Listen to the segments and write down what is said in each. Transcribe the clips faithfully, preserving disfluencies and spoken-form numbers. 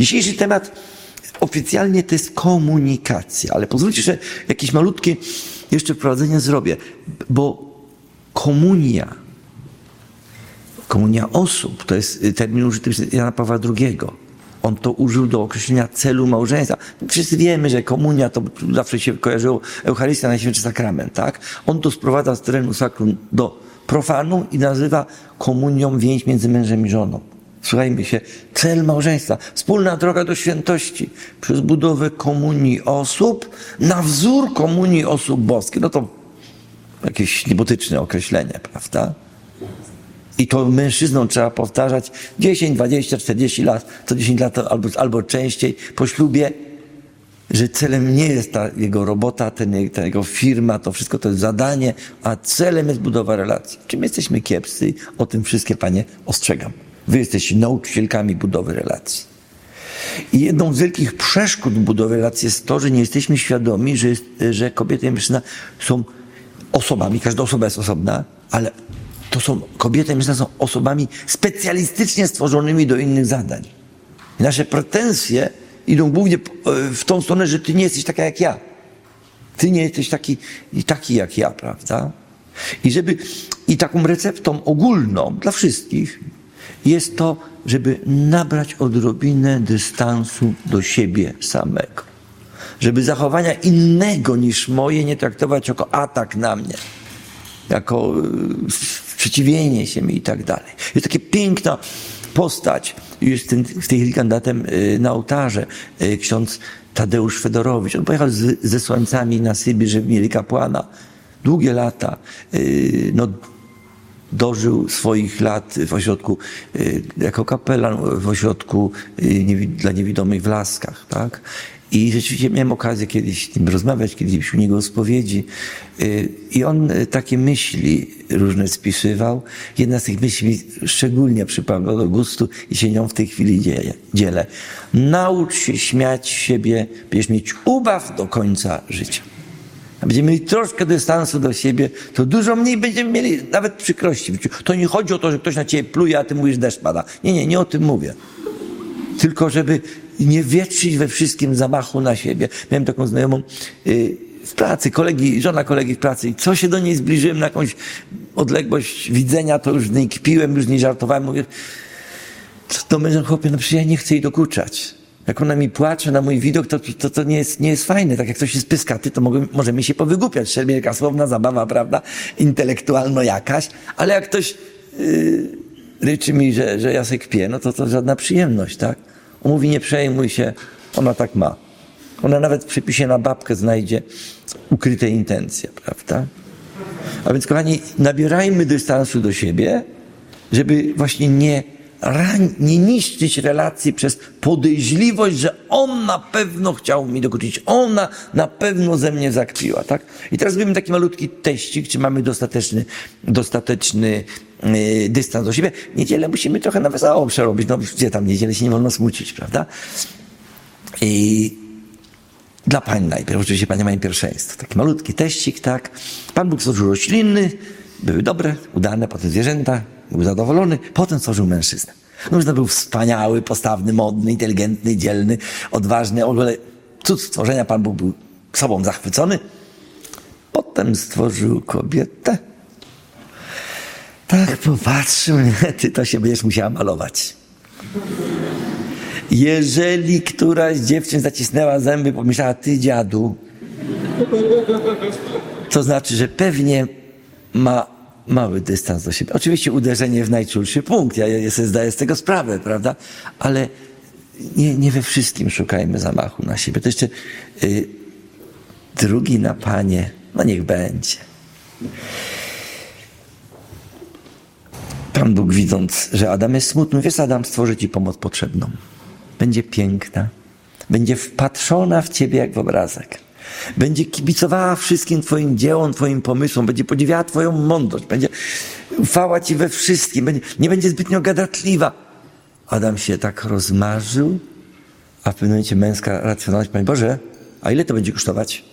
Dzisiejszy temat oficjalnie to jest komunikacja, ale pozwólcie, że jakieś malutkie jeszcze wprowadzenie zrobię, bo komunia, komunia osób, to jest termin użyty przez Jana Pawła drugiego. On to użył do określenia celu małżeństwa. Wszyscy wiemy, że komunia to zawsze się kojarzyło Eucharystia, Najświętszy Sakrament, tak? On to sprowadza z terenu sakrum do profanu i nazywa komunią więź między mężem i żoną. Słuchajmy się, cel małżeństwa, wspólna droga do świętości przez budowę komunii osób na wzór komunii osób boskich. No to jakieś niebotyczne określenie, prawda? I to mężczyznom trzeba powtarzać dziesięć, dwadzieścia, czterdzieści lat, co dziesięć lat albo, albo częściej po ślubie, że celem nie jest ta jego robota, ten, ta jego firma, to wszystko to jest zadanie, a celem jest budowa relacji. Czym jesteśmy kiepscy, o tym wszystkie panie ostrzegam. Wy jesteście nauczycielkami budowy relacji. I jedną z wielkich przeszkód budowy relacji jest to, że nie jesteśmy świadomi, że, jest, że kobieta i mężczyzna są osobami, każda osoba jest osobna, ale to są, kobieta i mężczyzna są osobami specjalistycznie stworzonymi do innych zadań. I nasze pretensje idą głównie w tą stronę, że ty nie jesteś taka jak ja. Ty nie jesteś taki, taki jak ja, prawda? I żeby, i taką receptą ogólną dla wszystkich jest to, żeby nabrać odrobinę dystansu do siebie samego. Żeby zachowania innego niż moje nie traktować jako atak na mnie. Jako sprzeciwienie się mi i tak dalej. Jest taka piękna postać, jest ten, w tej chwili kandydatem na ołtarze, ksiądz Tadeusz Fedorowicz. On pojechał z, ze słońcami na Sybir, żeby mieli kapłana. Długie lata. No, dożył swoich lat w ośrodku, jako kapelan w ośrodku dla niewidomych w Laskach, tak? I rzeczywiście miałem okazję kiedyś z nim rozmawiać, kiedyś u niego spowiedzi. I on takie myśli różne spisywał. Jedna z tych myśli szczególnie przypadła do gustu i się nią w tej chwili dzielę. Naucz się śmiać siebie, będziesz mieć ubaw do końca życia. A będziemy mieli troszkę dystansu do siebie, to dużo mniej będziemy mieli nawet przykrości. To nie chodzi o to, że ktoś na ciebie pluje, a ty mówisz, deszcz pada. Nie, nie, nie o tym mówię. Tylko żeby nie wietrzyć we wszystkim zamachu na siebie. Miałem taką znajomą yy, w pracy, kolegi, żona kolegi w pracy i co się do niej zbliżyłem na jakąś odległość widzenia, to już z niej kpiłem, już z niej żartowałem. Mówię, co to mężem chłopie, no przecież ja nie chcę jej dokuczać. Jak ona mi płacze na mój widok, to, to, to nie, jest, nie jest fajne. Tak jak ktoś jest pyskaty, to mogę, możemy się powygłupiać. Szermierka słowna zabawa, prawda? Intelektualno jakaś. Ale jak ktoś yy, ryczy mi, że, że ja se kpię, no to to żadna przyjemność, tak? On mówi, nie przejmuj się, ona tak ma. Ona nawet w przepisie na babkę znajdzie ukryte intencje, prawda? A więc, kochani, nabierajmy dystansu do siebie, żeby właśnie nie, ran- nie niszczyć relacji przez podejrzliwość, że on na pewno chciał mi dokuczyć, ona na pewno ze mnie zakpiła, tak? I teraz zrobimy taki malutki teścik, czy mamy dostateczny, dostateczny yy, dystans do siebie. Niedzielę musimy trochę na wesoło przerobić, no gdzie tam niedzielę się nie wolno smucić, prawda? I dla pań najpierw, oczywiście panie mają pierwszeństwo. Taki malutki teścik, tak? Pan Bóg stworzył rośliny, były dobre, udane, potem zwierzęta, był zadowolony, potem stworzył mężczyznę. Mężczyzna był wspaniały, postawny, modny, inteligentny, dzielny, odważny, w ogóle cud stworzenia, Pan Bóg był sobą zachwycony. Potem stworzył kobietę. Tak popatrzył, ty to się będziesz musiała malować. Jeżeli któraś dziewczyn zacisnęła zęby, pomyślała, ty dziadu, to znaczy, że pewnie ma mały dystans do siebie. Oczywiście uderzenie w najczulszy punkt, ja sobie zdaję z tego sprawę, prawda? Ale nie, nie we wszystkim szukajmy zamachu na siebie. To jeszcze y, drugi na panie, no niech będzie. Pan Bóg, widząc, że Adam jest smutny, wiesz, Adam, stworzy ci pomoc potrzebną. Będzie piękna, będzie wpatrzona w ciebie jak w obrazek. Będzie kibicowała wszystkim twoim dziełom, twoim pomysłom, będzie podziwiała twoją mądrość, będzie ufała ci we wszystkim, będzie, nie będzie zbytnio gadatliwa. Adam się tak rozmarzył, a w pewnym momencie męska racjonalność, Panie Boże, a ile to będzie kosztować?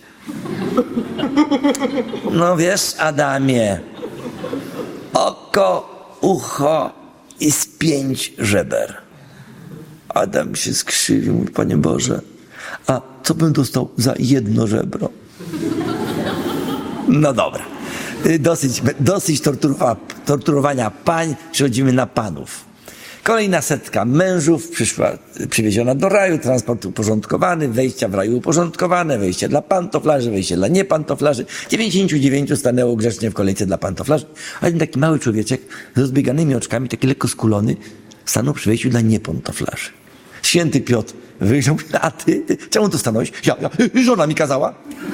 No wiesz, Adamie, oko, ucho i z pięć żeber. Adam się skrzywił, mówi, Panie Boże, a co bym dostał za jedno żebro? No dobra. Dosyć, dosyć torturowa, torturowania pań, przechodzimy na panów. Kolejna setka mężów przyszła, przywieziona do raju, transport uporządkowany, wejścia w raju uporządkowane, wejście dla pantoflarzy, wejście dla niepantoflarzy. dziewięćdziesięciu dziewięciu stanęło grzecznie w kolejce dla pantoflarzy, a jeden taki mały człowieczek z rozbieganymi oczkami, taki lekko skulony, stanął przy wejściu dla niepantoflarzy. Święty Piotr wyjrzał, a ty, ty czemu tu stanąłeś? Ja, ja, żona mi kazała.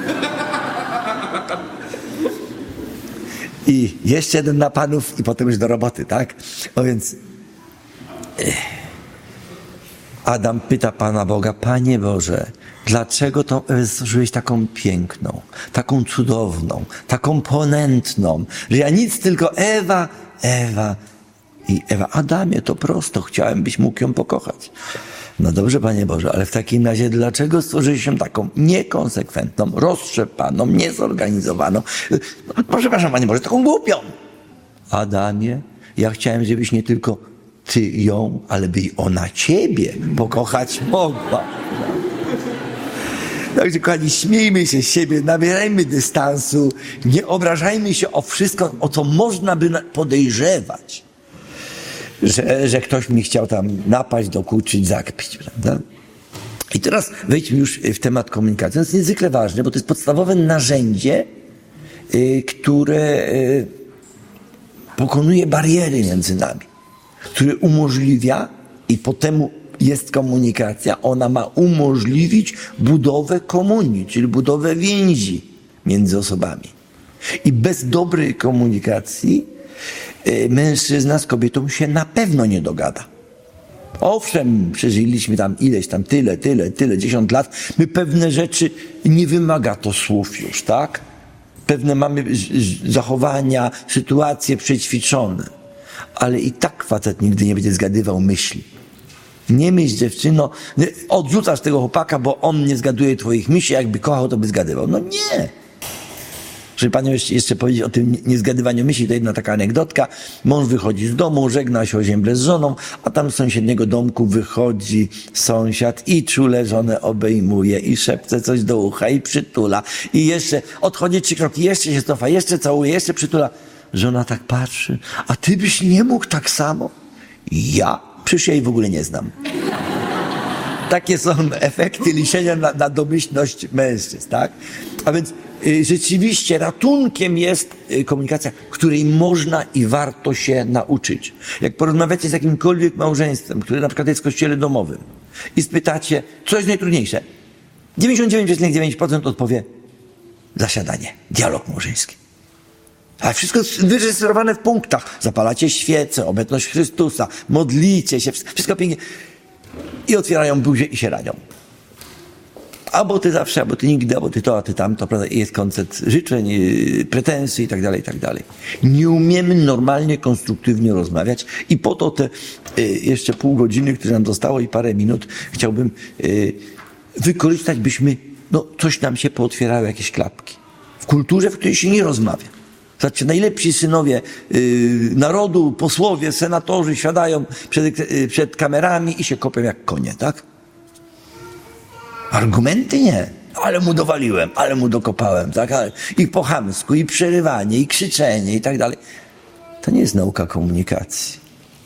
I jeszcze jeden na panów i potem już do roboty, tak? O więc Adam pyta Pana Boga, Panie Boże, dlaczego to stworzyłeś taką piękną, taką cudowną, taką ponętną, że ja nic, tylko Ewa, Ewa i Ewa. Adamie, to prosto, chciałem, byś mógł ją pokochać. No dobrze, Panie Boże, ale w takim razie dlaczego stworzyłeś ją taką niekonsekwentną, roztrzepaną, niezorganizowaną, no, przepraszam, Panie Boże, taką głupią? Adamie, ja chciałem, żebyś nie tylko ty ją, ale by i ona ciebie pokochać mogła. Także, kochani, śmiejmy się z siebie, nabierajmy dystansu, nie obrażajmy się o wszystko, o co można by podejrzewać, że, że ktoś mi chciał tam napaść, dokuczyć, zakpić, prawda? I teraz wejdźmy już w temat komunikacji. To jest niezwykle ważne, bo to jest podstawowe narzędzie, y, które y, pokonuje bariery między nami, które umożliwia, i potem jest komunikacja, ona ma umożliwić budowę komunii, czyli budowę więzi między osobami. I bez dobrej komunikacji y, mężczyzna z kobietą się na pewno nie dogada. Owszem, przeżyliśmy tam ileś tam tyle, tyle, tyle, dziesiąt lat. My pewne rzeczy, nie wymaga to słów już, tak? Pewne mamy zachowania, sytuacje przećwiczone. Ale i tak facet nigdy nie będzie zgadywał myśli. Nie myśl, dziewczyno, odrzucasz tego chłopaka, bo on nie zgaduje twoich myśli, jakby kochał, to by zgadywał. No nie. Żeby panią jeszcze, jeszcze powiedzieć o tym niezgadywaniu myśli, to jedna taka anegdotka. Mąż wychodzi z domu, żegna się o zięble z żoną, a tam z sąsiedniego domku wychodzi sąsiad i czule żonę obejmuje i szepce coś do ucha i przytula. I jeszcze odchodzi trzy kroki, jeszcze się cofa, jeszcze całuje, jeszcze przytula. Żona tak patrzy, a ty byś nie mógł tak samo? Ja? Przecież ja jej w ogóle nie znam. Takie są efekty liczenia na, na domyślność mężczyzn, tak? A więc y, rzeczywiście ratunkiem jest y, komunikacja, której można i warto się nauczyć. Jak porozmawiacie z jakimkolwiek małżeństwem, które na przykład jest w kościele domowym i spytacie, co jest najtrudniejsze, dziewięćdziesiąt dziewięć przecinek dziewięć procent odpowie zasiadanie, dialog małżeński. A wszystko jest wyreżyserowane w punktach. Zapalacie świecę, obecność Chrystusa, modlicie się, wszystko pięknie. I otwierają buzię i się ranią. Albo ty zawsze, albo ty nigdy, albo ty to, a ty tamto, prawda? I jest koncept życzeń, pretensji i tak dalej, i tak dalej. Nie umiemy normalnie, konstruktywnie rozmawiać i po to te y, jeszcze pół godziny, które nam zostało i parę minut, chciałbym y, wykorzystać, byśmy, no coś nam się pootwierały, jakieś klapki. W kulturze, w której się nie rozmawia. Zobaczcie, najlepsi synowie y, narodu, posłowie, senatorzy siadają przed, y, przed kamerami i się kopią jak konie, tak? Argumenty nie. Ale mu dowaliłem, ale mu dokopałem, tak? Ale i po chamsku, i przerywanie, i krzyczenie, i tak dalej. To nie jest nauka komunikacji.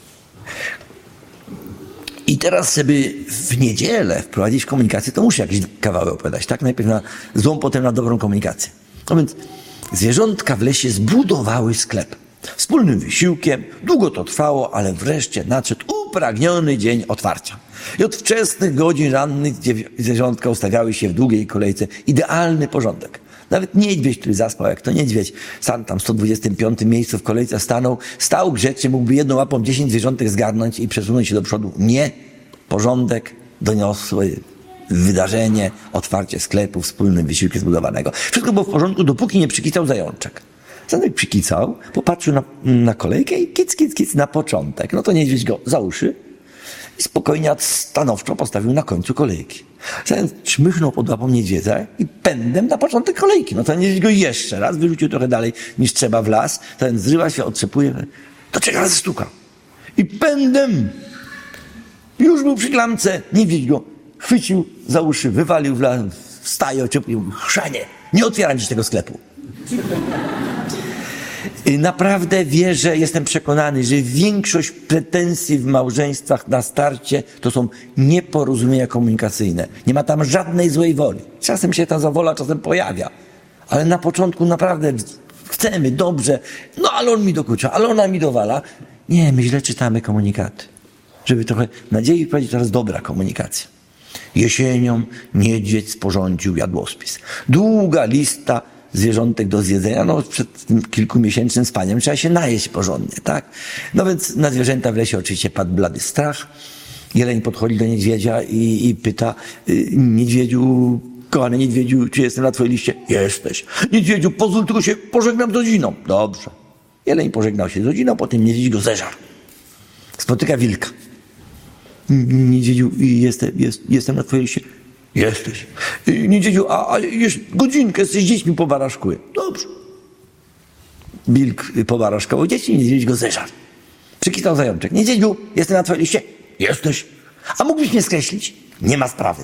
I teraz, żeby w niedzielę wprowadzić komunikację, to muszę jakiś kawałek opowiadać, tak? Najpierw na złą, potem na dobrą komunikację. No więc zwierzątka w lesie zbudowały sklep. Wspólnym wysiłkiem, długo to trwało, ale wreszcie nadszedł upragniony dzień otwarcia. I od wczesnych godzin rannych zwierzątka ustawiały się w długiej kolejce. Idealny porządek. Nawet niedźwiedź, który zaspał, jak to niedźwiedź, sam tam w sto dwudziestym piątym miejscu w kolejce stanął, stał grzecznie, mógłby jedną łapą dziesięć zwierzątek zgarnąć i przesunąć się do przodu. Nie. Porządek doniosły wydarzenie, otwarcie sklepu, wspólnym wysiłkiem zbudowanego. Wszystko było w porządku, dopóki nie przykicał zajączek. Zajączek przykicał, popatrzył na, na kolejkę i kic, kic, kic na początek. No to niedźwiedź go za uszy i spokojnie, stanowczo postawił na końcu kolejki. Zając czmychnął pod łapą niedźwiedzia i pędem na początek kolejki. No to niedźwiedź go jeszcze raz wyrzucił trochę dalej niż trzeba w las. Zając zrywa się, otrzepuje, to czeka raz stuka. I pędem Już był przy klamce, niedźwiedź go chwycił za uszy, wywalił w las, wstaje, oczepił, chrzanie, nie otwieram dziś tego sklepu. Naprawdę wierzę, jestem przekonany, że większość pretensji w małżeństwach na starcie to są nieporozumienia komunikacyjne. Nie ma tam żadnej złej woli. Czasem się ta zawola czasem pojawia, ale na początku naprawdę chcemy, dobrze, no ale on mi dokucza, ale ona mi dowala. Nie, my źle czytamy komunikaty. Żeby trochę nadziei wprowadzić, teraz dobra komunikacja. Jesienią niedźwiedź sporządził jadłospis. Długa lista zwierzątek do zjedzenia. No przed tym kilkumiesięcznym spaniem trzeba się najeść porządnie, tak? No więc na zwierzęta w lesie oczywiście padł blady strach. Jeleń podchodzi do niedźwiedzia i, i pyta, niedźwiedziu, kochany niedźwiedziu, czy jestem na twojej liście? Jesteś. Niedźwiedziu, pozwól tylko się pożegnam z rodziną. Dobrze. Jeleń pożegnał się z rodziną, potem niedźwiedź go zeżarł. Spotyka wilka. Niedźwiedziu, jestem, jest, jestem na twojej liście? Jesteś. Niedźwiedziu, a, a już godzinkę jesteś z dziećmi pobaraszkuję. Dobrze. Wilk pobaraszkował dzieci, niedźwiedź go zeżarł. Przykitał zajączek. Niedźwiedziu, jestem na twojej liście? Jesteś. A mógłbyś mnie skreślić? Nie ma sprawy.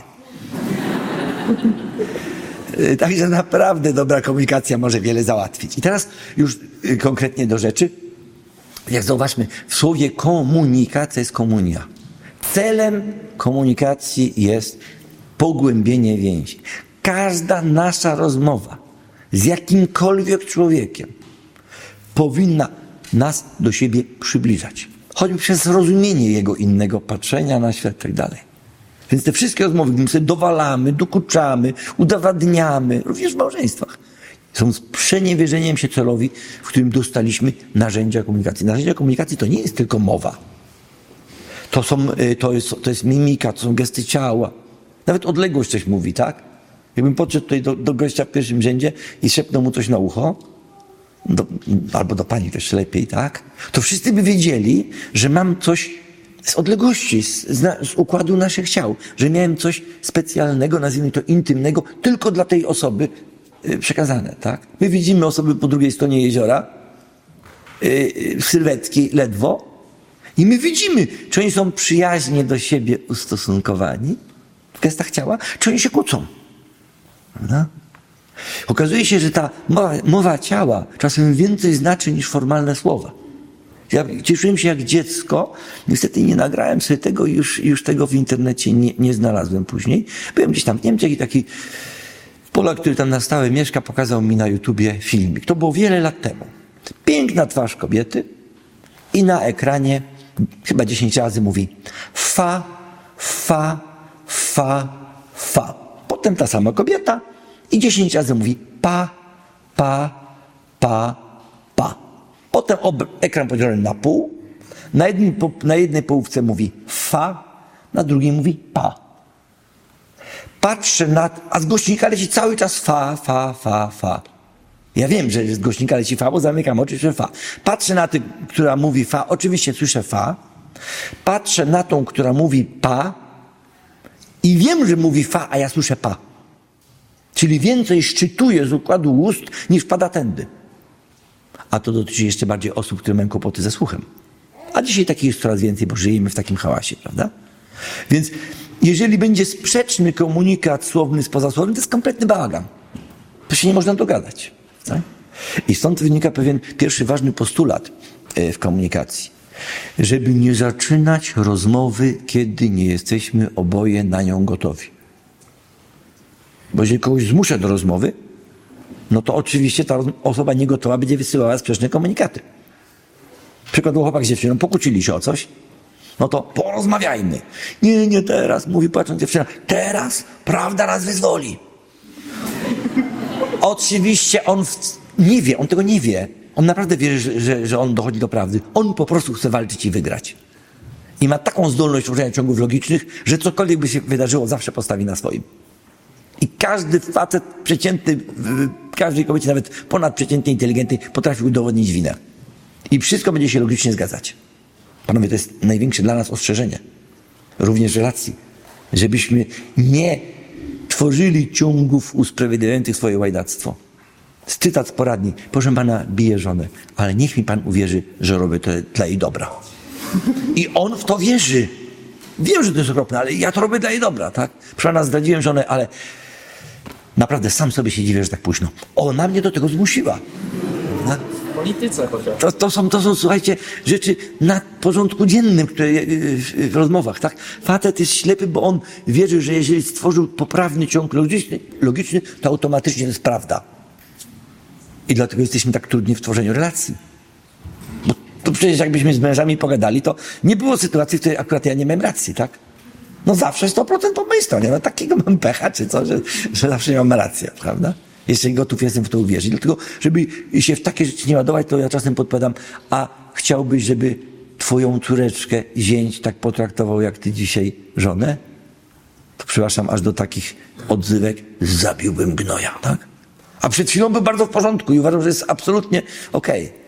Także naprawdę dobra komunikacja może wiele załatwić. I teraz już konkretnie do rzeczy. Jak zauważmy, w słowie komunikacja jest komunia. Celem komunikacji jest pogłębienie więzi. Każda nasza rozmowa z jakimkolwiek człowiekiem powinna nas do siebie przybliżać. Choćby przez zrozumienie jego innego patrzenia na świat i tak dalej. Więc te wszystkie rozmowy, gdy my sobie dowalamy, dokuczamy, udowadniamy, również w małżeństwach, są sprzeniewierzeniem się celowi, w którym dostaliśmy narzędzia komunikacji. Narzędzia komunikacji to nie jest tylko mowa. To, są, to, jest, to jest mimika, to są gesty ciała. Nawet odległość coś mówi, tak? Jakbym podszedł tutaj do, do gościa w pierwszym rzędzie i szepnął mu coś na ucho, do, albo do pani też lepiej, tak? To wszyscy by wiedzieli, że mam coś z odległości, z, z, z układu naszych ciał, że miałem coś specjalnego, nazwijmy to intymnego, tylko dla tej osoby yy, przekazane, tak? My widzimy osoby po drugiej stronie jeziora, yy, sylwetki ledwo, i my widzimy, czy oni są przyjaźnie do siebie ustosunkowani w gestach ciała, czy oni się kłócą. Prawda? Okazuje się, że ta mowa, mowa ciała czasem więcej znaczy niż formalne słowa. Ja cieszyłem się jak dziecko, niestety nie nagrałem sobie tego i już, już tego w internecie nie, nie znalazłem później. Byłem gdzieś tam w Niemczech i taki Polak, który tam na stałe mieszka, pokazał mi na YouTubie filmik. To było wiele lat temu. Piękna twarz kobiety i na ekranie chyba dziesięć razy mówi fa, fa, fa, fa. Potem ta sama kobieta i dziesięć razy mówi pa, pa, pa, pa. Potem ekran podzielony na pół. Na, jednym, na jednej połówce mówi fa, na drugiej mówi pa. Patrzę na... A z głośnika leci cały czas fa, fa, fa, fa. Ja wiem, że z głośnika leci fa, bo zamykam oczy, słyszę fa. Patrzę na tę, która mówi fa, oczywiście słyszę fa. Patrzę na tą, która mówi pa i wiem, że mówi fa, a ja słyszę pa. Czyli więcej szczytuje z układu ust niż pada tędy. A to dotyczy jeszcze bardziej osób, które mają kłopoty ze słuchem. A dzisiaj takich jest coraz więcej, bo żyjemy w takim hałasie, prawda? Więc jeżeli będzie sprzeczny komunikat słowny z pozasłownym, to jest kompletny bałagan. To się nie można dogadać. Tak? I stąd wynika pewien pierwszy ważny postulat w komunikacji. Żeby nie zaczynać rozmowy, kiedy nie jesteśmy oboje na nią gotowi. Bo jeżeli kogoś zmuszę do rozmowy, no to oczywiście ta osoba niegotowa będzie wysyłała sprzeczne komunikaty. Przykładowo chłopak z dziewczyną pokłócili się o coś, no to porozmawiajmy. Nie, nie teraz, mówi płacząc dziewczyna, teraz prawda nas wyzwoli. Oczywiście on w... nie wie, on tego nie wie. On naprawdę wierzy, że, że, że on dochodzi do prawdy. On po prostu chce walczyć i wygrać. I ma taką zdolność tworzenia ciągów logicznych, że cokolwiek by się wydarzyło, zawsze postawi na swoim. I każdy facet przeciętny, każdej kobiecie, nawet ponadprzeciętnie inteligentnej, potrafi udowodnić winę. I wszystko będzie się logicznie zgadzać. Panowie, to jest największe dla nas ostrzeżenie. Również relacji. Żebyśmy nie tworzyli ciągów usprawiedliwiających swoje łajdactwo. Cytat z poradni. Proszę pana, bije żonę, ale niech mi pan uwierzy, że robię to dla jej dobra. I on w to wierzy. Wiem, że to jest okropne, ale ja to robię dla jej dobra, tak? Proszę nas zdradziłem żonę, ale naprawdę sam sobie się dziwię, że tak późno. Ona mnie do tego zmusiła. Tak? W polityce chociaż. To, to, są, to są, słuchajcie, rzeczy na porządku dziennym, które w rozmowach, tak? Facet jest ślepy, bo on wierzy, że jeżeli stworzył poprawny ciąg logiczny, logiczny, to automatycznie to jest prawda. I dlatego jesteśmy tak trudni w tworzeniu relacji. Bo to przecież jakbyśmy z mężami pogadali, to nie było sytuacji, w której akurat ja nie miałem racji, tak? No zawsze sto procent po mojej stronie. No takiego mam pecha, czy co, że, że zawsze nie mam rację, prawda? Jeszcze gotów jestem w to uwierzyć. Dlatego, żeby się w takie rzeczy nie ładować, to ja czasem podpowiadam, a chciałbyś, żeby twoją córeczkę zięć tak potraktował, jak ty dzisiaj żonę? To przepraszam, aż do takich odzywek zabiłbym gnoja, tak? A przed chwilą był bardzo w porządku i uważam, że jest absolutnie okej. Okay.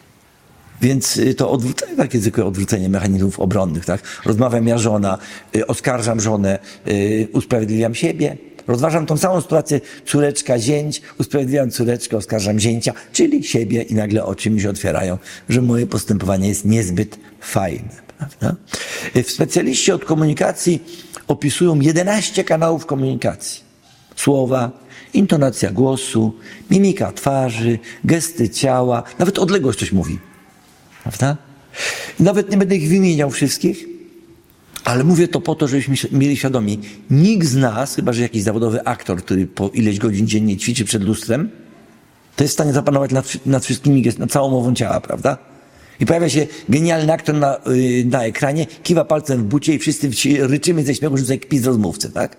Więc to odwrócenie, takie zwykłe odwrócenie mechanizmów obronnych, tak? Rozmawiam ja żona, y, oskarżam żonę, y, usprawiedliwiam siebie. Rozważam tą samą sytuację, córeczka, zięć, usprawiedliwiam córeczkę, oskarżam zięcia, czyli siebie i nagle oczy mi się otwierają, że moje postępowanie jest niezbyt fajne, prawda? Y, specjaliści od komunikacji opisują jedenaście kanałów komunikacji. Słowa, intonacja głosu, mimika twarzy, gesty ciała, nawet odległość coś mówi. Prawda? Nawet nie będę ich wymieniał wszystkich, ale mówię to po to, żebyśmy mieli świadomi, nikt z nas, chyba że jakiś zawodowy aktor, który po ileś godzin dziennie ćwiczy przed lustrem, to jest w stanie zapanować nad, nad wszystkimi, nad całą mową ciała, prawda? I pojawia się genialny aktor na, yy, na ekranie, kiwa palcem w bucie i wszyscy ryczymy ze śmiechu, że to jak pis rozmówcy, tak?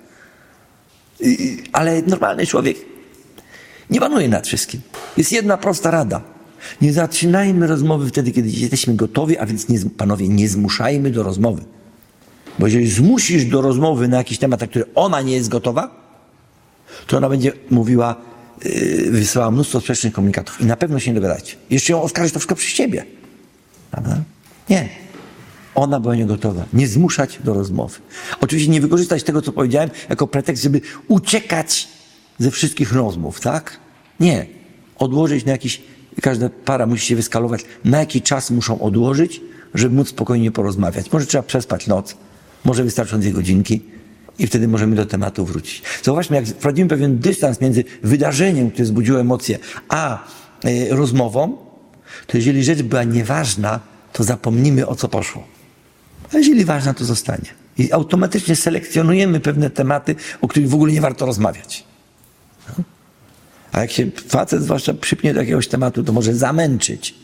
Yy, ale normalny człowiek nie panuje nad wszystkim. Jest jedna prosta rada. Nie zaczynajmy rozmowy wtedy, kiedy jesteśmy gotowi, a więc nie, panowie, nie zmuszajmy do rozmowy. Bo jeżeli zmusisz do rozmowy na jakiś temat, na który ona nie jest gotowa, to ona będzie mówiła, yy, wysyłała mnóstwo sprzecznych komunikatów i na pewno się nie dogadacie. Jeszcze ją oskarży to wszystko przez ciebie. Prawda? Nie. Ona była niegotowa. Nie zmuszać do rozmowy. Oczywiście nie wykorzystać tego, co powiedziałem, jako pretekst, żeby uciekać ze wszystkich rozmów, tak? Nie. Odłożyć na jakiś, każda para musi się wyskalować, na jaki czas muszą odłożyć, żeby móc spokojnie porozmawiać. Może trzeba przespać noc, może wystarczą dwie godzinki i wtedy możemy do tematu wrócić. Zauważmy, jak wprowadzimy pewien dystans między wydarzeniem, które wzbudziło emocje, a y, rozmową, to jeżeli rzecz była nieważna, to zapomnimy, o co poszło. A jeżeli ważna, to zostanie. I automatycznie selekcjonujemy pewne tematy, o których w ogóle nie warto rozmawiać. No. A jak się facet zwłaszcza przypnie do jakiegoś tematu, to może zamęczyć.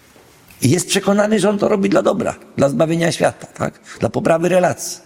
I jest przekonany, że on to robi dla dobra, dla zbawienia świata, tak? Dla poprawy relacji.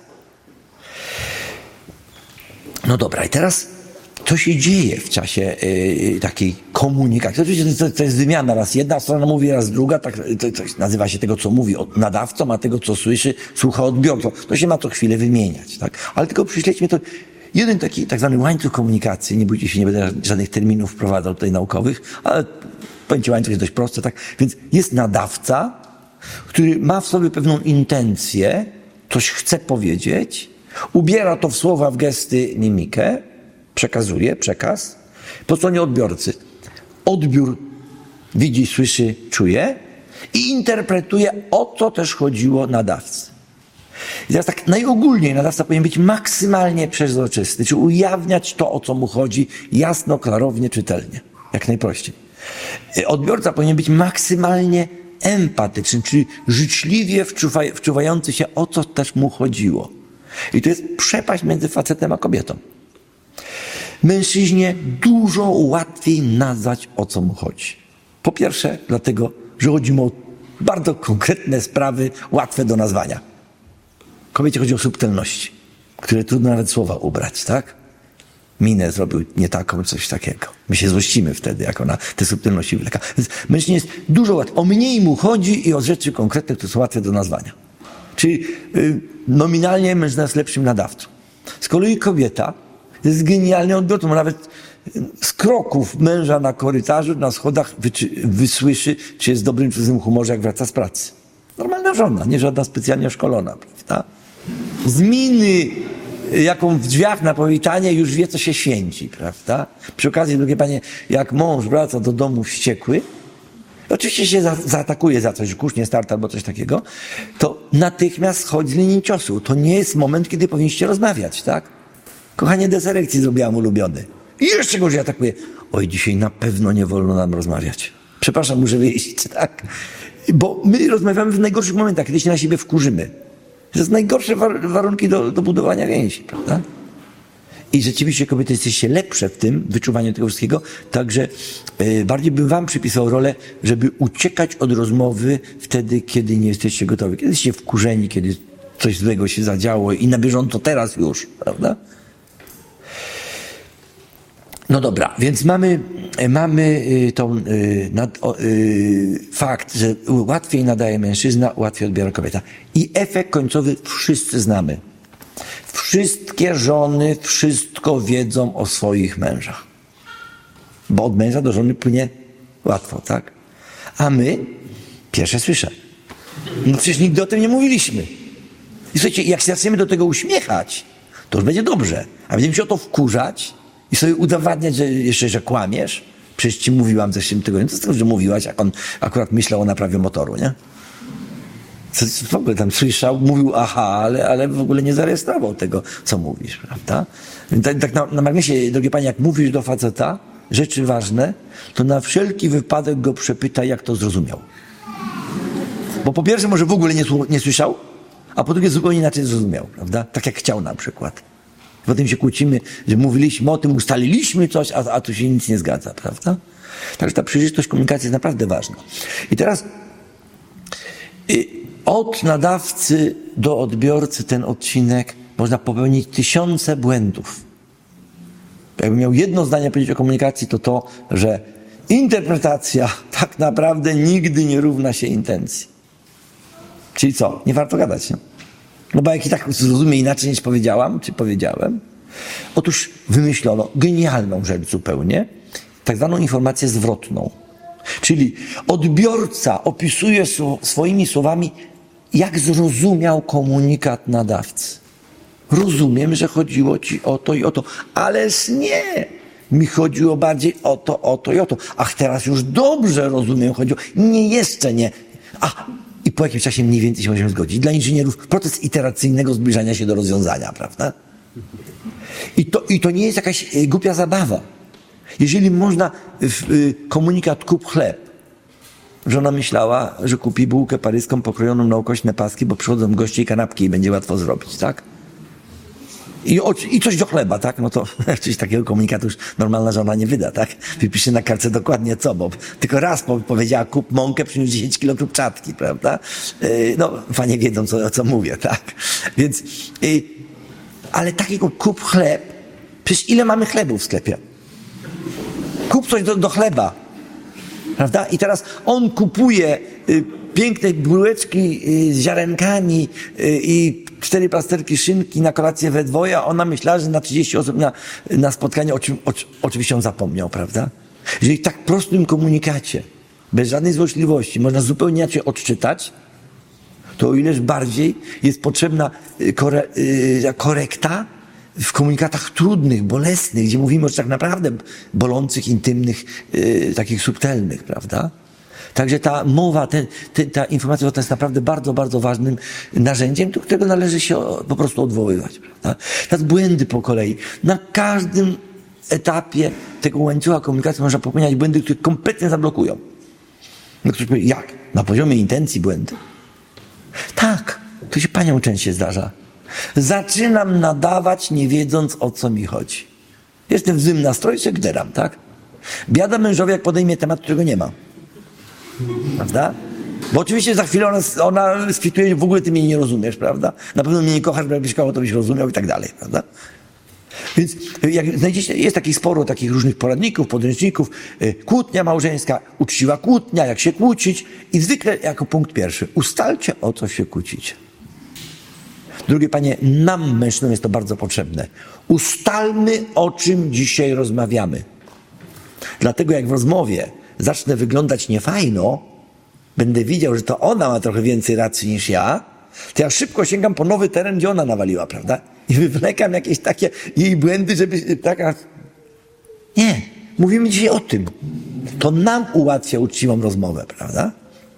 No dobra, i teraz co się dzieje w czasie yy, takiej komunikacji? Oczywiście to, to jest wymiana, raz jedna strona mówi, raz druga, tak, to, to nazywa się tego, co mówi nadawcą, a tego, co słyszy, słucha odbiorcą. To się ma co chwilę wymieniać, tak? Ale tylko przyśledźmy to. Jeden taki tak zwany łańcuch komunikacji, nie bójcie się, nie będę żadnych terminów wprowadzał tutaj naukowych, ale pojęcie łańcuch jest dość proste, tak? Więc jest nadawca, który ma w sobie pewną intencję, coś chce powiedzieć, ubiera to w słowa, w gesty, mimikę, przekazuje przekaz. Po stronie odbiorcy odbiór widzi, słyszy, czuje i interpretuje, o co też chodziło nadawcy. I teraz tak najogólniej nadawca powinien być maksymalnie przezroczysty, czy ujawniać to, o co mu chodzi, jasno, klarownie, czytelnie. Jak najprościej. Odbiorca powinien być maksymalnie empatyczny, czyli życzliwie wczuwaj, wczuwający się, o co też mu chodziło. I to jest przepaść między facetem a kobietą. Mężczyźnie dużo łatwiej nazwać, o co mu chodzi. Po pierwsze, dlatego, że chodzi mu o bardzo konkretne sprawy, łatwe do nazwania. Kobiecie chodzi o subtelności, które trudno nawet słowa ubrać, tak? Minę zrobił nie taką, coś takiego. My się złościmy wtedy, jak ona te subtelności wyleka. Więc mężczyźnie jest dużo łatwiej. O mniej mu chodzi i o rzeczy konkretne, które są łatwe do nazwania. Czyli yy, nominalnie mężczyzna jest lepszym nadawcą. Z kolei kobieta jest genialnym odbiorcą. Nawet z kroków męża na korytarzu, na schodach wyczy, wysłyszy, czy jest w dobrym czy złym humorze, jak wraca z pracy. Normalna żona, nie żadna specjalnie szkolona, prawda? Z miny, jaką w drzwiach na powitanie, już wie, co się święci, prawda? Przy okazji, drogie panie, jak mąż wraca do domu wściekły, oczywiście się za, zaatakuje za coś, kurz nie start albo coś takiego, to natychmiast chodź z linii ciosu. To nie jest moment, kiedy powinniście rozmawiać, tak? Kochanie, deserekcji zrobiłam ulubiony. I jeszcze gorzej atakuje. Oj, dzisiaj na pewno nie wolno nam rozmawiać. Przepraszam, muszę wyjść, tak? Bo my rozmawiamy w najgorszych momentach, kiedy się na siebie wkurzymy. To jest najgorsze war- warunki do, do budowania więzi, prawda? I rzeczywiście kobiety jesteście lepsze w tym wyczuwaniu tego wszystkiego, także yy, bardziej bym wam przypisał rolę, żeby uciekać od rozmowy wtedy, kiedy nie jesteście gotowi. Kiedy jesteście wkurzeni, kiedy coś złego się zadziało i na bieżąco teraz już, prawda? No dobra, więc mamy, mamy tą y, nad, y, fakt, że łatwiej nadaje mężczyzna, łatwiej odbiera kobieta. I efekt końcowy wszyscy znamy. Wszystkie żony wszystko wiedzą o swoich mężach. Bo od męża do żony płynie łatwo, tak? A my pierwsze słyszę. No przecież nigdy o tym nie mówiliśmy. I słuchajcie, jak się zaczniemy do tego uśmiechać, to już będzie dobrze. A będziemy się o to wkurzać i sobie udowadniać, że jeszcze, że kłamiesz. Przecież ci mówiłam w zeszłym tygodniu. Co z tego, że mówiłaś, jak on akurat myślał o naprawie motoru, nie? Co w ogóle tam słyszał, mówił aha, ale, ale w ogóle nie zarejestrował tego, co mówisz, prawda? Tak, tak na, na marginesie, drogie panie, jak mówisz do faceta rzeczy ważne, to na wszelki wypadek go przepytaj, jak to zrozumiał. Bo po pierwsze może w ogóle nie, nie słyszał, a po drugie zupełnie inaczej zrozumiał, prawda? Tak jak chciał na przykład. Potem się kłócimy, że mówiliśmy o tym, ustaliliśmy coś, a, a tu się nic nie zgadza, prawda? Także ta przejrzystość komunikacji jest naprawdę ważna. I teraz y, od nadawcy do odbiorcy ten odcinek można popełnić tysiące błędów. Jakbym miał jedno zdanie powiedzieć o komunikacji, to to, że interpretacja tak naprawdę nigdy nie równa się intencji. Czyli co? Nie warto gadać, nie? No bo jak i tak zrozumie inaczej niż powiedziałam, czy powiedziałem. Otóż wymyślono genialną rzecz zupełnie, tak zwaną informację zwrotną. Czyli odbiorca opisuje swoimi słowami, jak zrozumiał komunikat nadawcy. Rozumiem, że chodziło ci o to i o to, ależ nie. Mi chodziło bardziej o to, o to i o to. Ach, teraz już dobrze rozumiem, chodziło. Nie, jeszcze nie. A, i po jakimś czasie mniej więcej się możemy zgodzić. Dla inżynierów proces iteracyjnego zbliżania się do rozwiązania, prawda? I to, i to nie jest jakaś y, głupia zabawa. Jeżeli można w y, komunikat kup chleb, żona myślała, że kupi bułkę paryską pokrojoną na ukośne paski, bo przychodzą goście i kanapki i będzie łatwo zrobić, tak? I, o, I coś do chleba, tak? No to coś takiego komunikatu już normalna żona nie wyda, tak? Wypisze na kartce dokładnie co, bo tylko raz powiedziała kup mąkę, przyniósł dziesięć kilo krupczatki, prawda? Yy, no, panie wiedzą, co, o co mówię, tak? Więc, yy, ale takiego kup chleb, przecież ile mamy chlebów w sklepie? Kup coś do, do chleba, prawda? I teraz on kupuje y, piękne bułeczki y, z ziarenkami y, i cztery plasterki szynki na kolację we dwoje, a ona myślała, że na trzydzieści osób na, na spotkanie, o czym o, oczywiście on zapomniał, prawda? Jeżeli w tak prostym komunikacie, bez żadnej złośliwości, można zupełnie inaczej odczytać, to o ileż bardziej jest potrzebna kore, y, korekta w komunikatach trudnych, bolesnych, gdzie mówimy o tak naprawdę bolących, intymnych, yy, takich subtelnych, prawda? Także ta mowa, ten, ten, ta informacja to jest naprawdę bardzo, bardzo ważnym narzędziem, do którego należy się po prostu odwoływać, prawda? Teraz błędy po kolei. Na każdym etapie tego łańcucha komunikacji można popełniać błędy, które kompletnie zablokują. No ktoś powie, jak? Na poziomie intencji błędy? Tak, to się paniom częściej zdarza. Zaczynam nadawać, nie wiedząc, o co mi chodzi. Jestem w złym nastroju, się gderam, tak? Biada mężowi, jak podejmie temat, którego nie ma. Prawda? Bo oczywiście za chwilę ona, ona skwituje, w ogóle ty mnie nie rozumiesz, prawda? Na pewno mnie nie kochasz, bo jakbyś kochał, to byś rozumiał i tak dalej, prawda? Więc jak znajdziecie, jest takich sporo takich różnych poradników, podręczników, kłótnia małżeńska, uczciwa kłótnia, jak się kłócić i zwykle jako punkt pierwszy, ustalcie, o co się kłócicie. Drugie panie, nam mężczyznom jest to bardzo potrzebne. Ustalmy, o czym dzisiaj rozmawiamy. Dlatego jak w rozmowie zacznę wyglądać niefajno, będę widział, że to ona ma trochę więcej racji niż ja, to ja szybko sięgam po nowy teren, gdzie ona nawaliła, prawda? I wywlekam jakieś takie jej błędy, żeby taka... Nie, mówimy dzisiaj o tym. To nam ułatwia uczciwą rozmowę, prawda?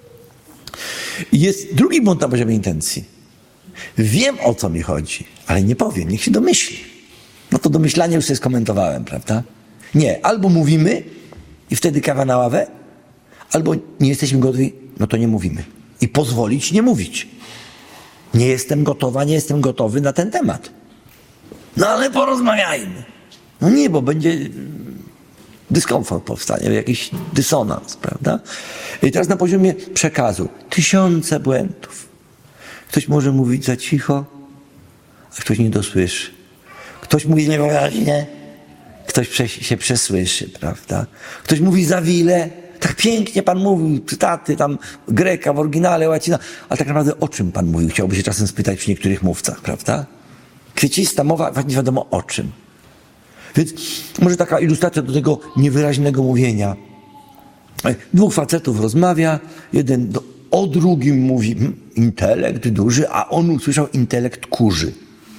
Jest drugi błąd na poziomie intencji. Wiem, o co mi chodzi, ale nie powiem, niech się domyśli. No to domyślanie już sobie skomentowałem, prawda? Nie, albo mówimy i wtedy kawa na ławę, albo nie jesteśmy gotowi, no to nie mówimy. I pozwolić nie mówić. Nie jestem gotowa, nie jestem gotowy na ten temat. No ale porozmawiajmy. No nie, bo będzie dyskomfort powstanie, jakiś dysonans, prawda? I teraz na poziomie przekazu. Tysiące błędów. Ktoś może mówić za cicho, a ktoś nie dosłyszy. Ktoś mówi niewyraźnie, ktoś się przesłyszy, prawda? Ktoś mówi za wiele, tak pięknie pan mówił, cytaty tam Greka w oryginale, łacina, ale tak naprawdę o czym pan mówił? Chciałby się czasem spytać przy niektórych mówcach, prawda? Kwiecista mowa, nie wiadomo o czym. Więc może taka ilustracja do tego niewyraźnego mówienia. Dwóch facetów rozmawia, jeden do, o drugim mówi hmm, intelekt duży, a on usłyszał intelekt kurzy.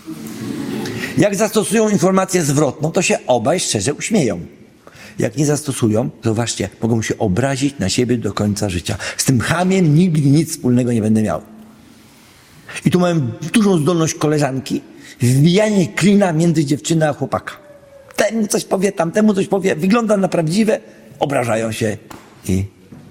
Jak zastosują informację zwrotną, to się obaj szczerze uśmieją. Jak nie zastosują, zobaczcie, mogą się obrazić na siebie do końca życia. Z tym chamiem nigdy nic wspólnego nie będę miał. I tu mam dużą zdolność koleżanki, wbijanie klina między dziewczynę a chłopaka. Temu coś powie, tamtemu coś powie, wygląda na prawdziwe, obrażają się i...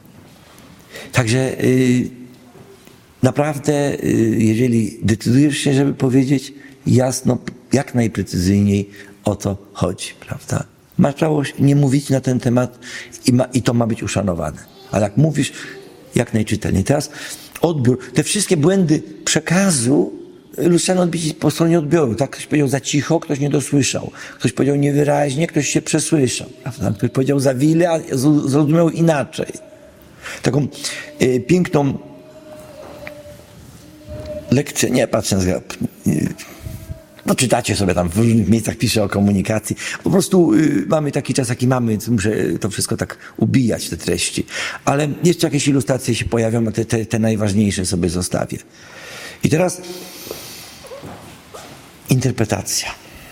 Także yy, naprawdę, yy, jeżeli decydujesz się, żeby powiedzieć jasno, jak najprecyzyjniej o co chodzi, prawda? Masz prawo nie mówić na ten temat i, ma, i to ma być uszanowane. Ale jak mówisz, jak najczytelniej. Teraz odbiór, te wszystkie błędy przekazu lustrzane odbicie po stronie odbioru. Tak? Ktoś powiedział za cicho, ktoś nie dosłyszał. Ktoś powiedział niewyraźnie, ktoś się przesłyszał. Prawda? Ktoś powiedział za wiele, a zrozumiał inaczej. Taką y, piękną lekcję, nie patrzę na zgrab, y, no czytacie sobie tam w różnych miejscach, pisze o komunikacji. Po prostu y, mamy taki czas, jaki mamy, muszę to wszystko tak ubijać, te treści. Ale jeszcze jakieś ilustracje się pojawią, a te, te, te najważniejsze sobie zostawię. I teraz interpretacja.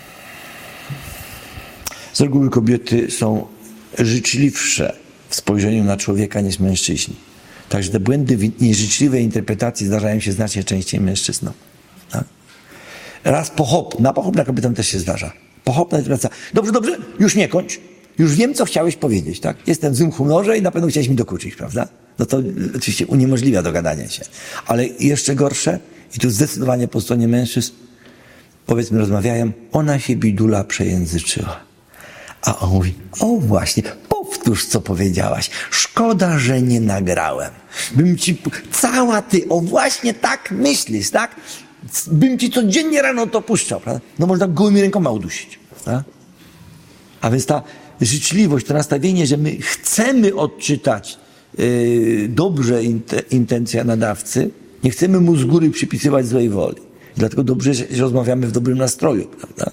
Z reguły kobiety są życzliwsze w spojrzeniu na człowieka niż mężczyźni. Także te błędy w nieżyczliwej interpretacji zdarzają się znacznie częściej mężczyznom. Tak? Raz pochopna, pochopna kobietom też się zdarza. Pochopna interpretacja. Dobrze, dobrze, już nie kończ. Już wiem, co chciałeś powiedzieć, tak? Jestem w złym humorze i na pewno chciałeś mi dokuczyć, prawda? No to oczywiście uniemożliwia dogadanie się. Ale jeszcze gorsze, i tu zdecydowanie po stronie mężczyzn, powiedzmy rozmawiają, ona się bidula przejęzyczyła. A on mówi, o właśnie, powtórz, co powiedziałaś. Szkoda, że nie nagrałem. Bym ci, cała ty, o właśnie tak myślisz, tak? Bym ci codziennie rano to puszczał, prawda? No można gołymi rękoma udusić, prawda? A więc ta życzliwość, to nastawienie, że my chcemy odczytać yy, dobrze int- intencja nadawcy, nie chcemy mu z góry przypisywać złej woli. Dlatego dobrze, że rozmawiamy w dobrym nastroju, prawda?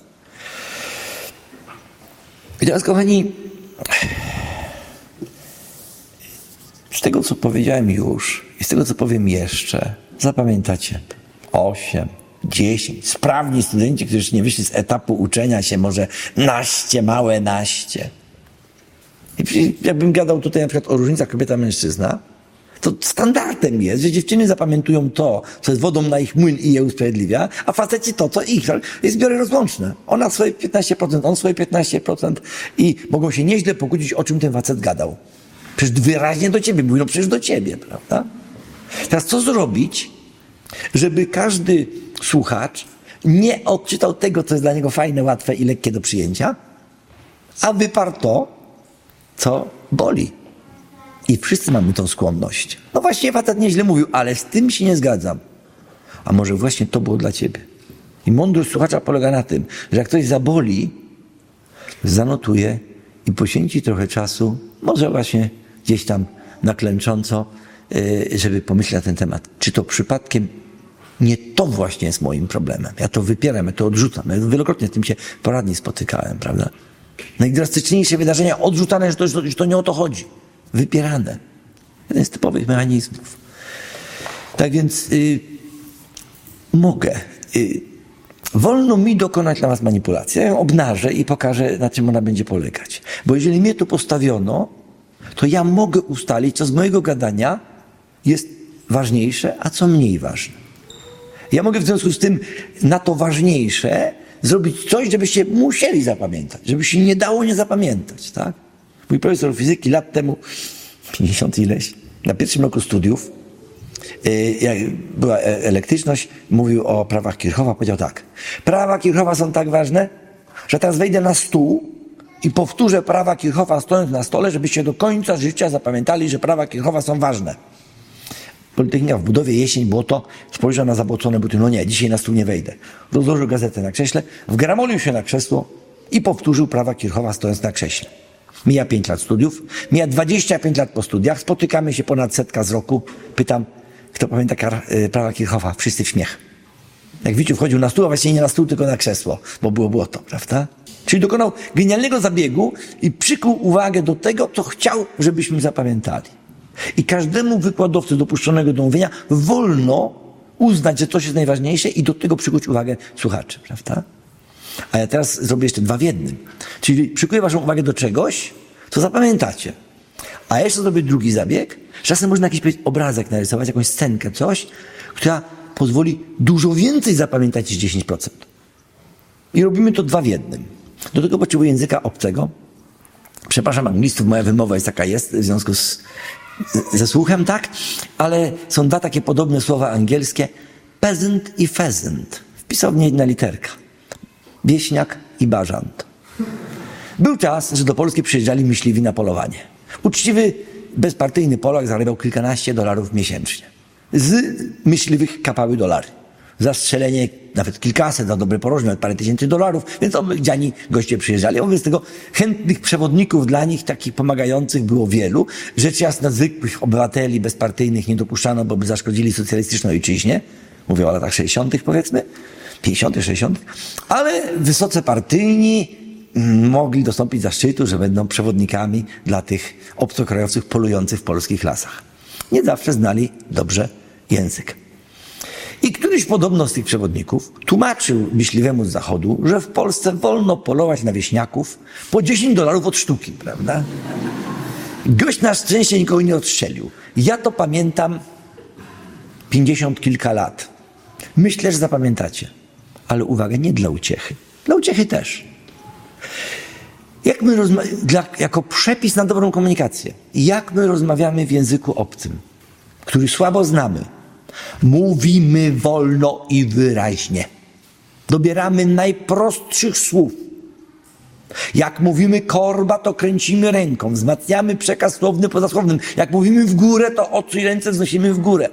I teraz, kochani, z tego, co powiedziałem już i z tego, co powiem jeszcze, zapamiętacie osiem, dziesięć, sprawni studenci, którzy jeszcze nie wyszli z etapu uczenia się, może naście, małe naście. I jakbym gadał tutaj na przykład o różnicach kobieta-mężczyzna, to standardem jest, że dziewczyny zapamiętują to, co jest wodą na ich młyn i je usprawiedliwia, a faceci to, co ich. Jest zbiory rozłączne. Ona swoje piętnaście procent, on swoje piętnaście procent i mogą się nieźle pokłócić, o czym ten facet gadał. Przecież wyraźnie do ciebie mówił, no przecież do ciebie, prawda? Teraz co zrobić, żeby każdy słuchacz nie odczytał tego, co jest dla niego fajne, łatwe i lekkie do przyjęcia, a wyparł to, co boli. I wszyscy mamy tą skłonność. No właśnie facet nieźle mówił, ale z tym się nie zgadzam. A może właśnie to było dla ciebie. I mądrość słuchacza polega na tym, że jak ktoś zaboli, zanotuje i poświęci trochę czasu, może właśnie gdzieś tam naklęcząco, żeby pomyśleć na ten temat. Czy to przypadkiem nie to właśnie jest moim problemem. Ja to wypieram, ja to odrzucam. Ja wielokrotnie z tym się poradnie spotykałem, prawda? Najdrastyczniejsze wydarzenia odrzucane, że to, że to nie o to chodzi. Wypierane. Jeden z typowych mechanizmów. Tak więc y, mogę y, wolno mi dokonać na was manipulacji. Ja ją obnażę i pokażę, na czym ona będzie polegać. Bo jeżeli mnie to postawiono, to ja mogę ustalić, co z mojego gadania jest ważniejsze, a co mniej ważne. Ja mogę w związku z tym na to ważniejsze zrobić coś, żebyście musieli zapamiętać, żeby się nie dało nie zapamiętać, tak? Mój profesor fizyki lat temu, pięćdziesiąt ileś, na pierwszym roku studiów, jak była elektryczność, mówił o prawach Kirchhoffa, powiedział tak: prawa Kirchhoffa są tak ważne, że teraz wejdę na stół i powtórzę prawa Kirchhoffa stojąc na stole, żebyście do końca życia zapamiętali, że prawa Kirchhoffa są ważne. Politechnika w budowie, jesień, było to, spojrzał na zabłocone buty, no nie, dzisiaj na stół nie wejdę. Rozłożył gazetę na krześle, wgramolił się na krzesło i powtórzył prawa Kirchhoffa stojąc na krześle. Mija pięć lat studiów, mija dwadzieścia pięć lat po studiach, spotykamy się ponad setka z roku, pytam, kto pamięta prawa Kirchhoffa? Wszyscy w śmiech. Jak Wiciu wchodził na stół, a właściwie nie na stół, tylko na krzesło, bo było błoto, prawda? Czyli dokonał genialnego zabiegu i przykuł uwagę do tego, co chciał, żebyśmy zapamiętali. I każdemu wykładowcy dopuszczonego do mówienia wolno uznać, że coś jest najważniejsze i do tego przykuć uwagę słuchaczy, prawda? A ja teraz zrobię jeszcze dwa w jednym. Czyli przykuję waszą uwagę do czegoś, co zapamiętacie. A jeszcze zrobię drugi zabieg. Czasem można jakiś obrazek narysować, jakąś scenkę, coś, która pozwoli dużo więcej zapamiętać niż dziesięć procent. I robimy to dwa w jednym. Do tego potrzebuję języka obcego. Przepraszam anglistów, moja wymowa jest taka jest, w związku z, ze słuchem, tak? Ale są dwa takie podobne słowa angielskie. Peasant i pheasant. Wpisał w nie jedna literka. Wieśniak i bażant. Był czas, że do Polski przyjeżdżali myśliwi na polowanie. Uczciwy, bezpartyjny Polak zarabiał kilkanaście dolarów miesięcznie. Z myśliwych kapały dolary. Za strzelenie nawet kilkaset, za dobre porożne, nawet parę tysięcy dolarów, więc obydziani goście przyjeżdżali. Wobec tego chętnych przewodników dla nich, takich pomagających było wielu. Rzecz jasna zwykłych obywateli bezpartyjnych nie dopuszczano, bo by zaszkodzili socjalistycznej ojczyźnie. Mówię o latach sześćdziesiątych powiedzmy, pięćdziesiątych, sześćdziesiątych. Ale wysoce partyjni mogli dostąpić zaszczytu, że będą przewodnikami dla tych obcokrajowców polujących w polskich lasach. Nie zawsze znali dobrze język. I któryś podobno z tych przewodników tłumaczył myśliwemu z zachodu, że w Polsce wolno polować na wieśniaków po dziesięć dolarów od sztuki, prawda? Gość na szczęście nikogo nie odstrzelił. Ja to pamiętam pięćdziesiąt kilka lat. Myślę, że zapamiętacie. Ale uwaga, nie dla uciechy. Dla uciechy też. Jak my rozma- dla, jako przepis na dobrą komunikację. Jak my rozmawiamy w języku obcym, który słabo znamy. Mówimy wolno i wyraźnie. Dobieramy najprostszych słów. Jak mówimy korba, to kręcimy ręką. Wzmacniamy przekaz słowny poza słownym. Jak mówimy w górę, to oczy i ręce wznosimy w górę.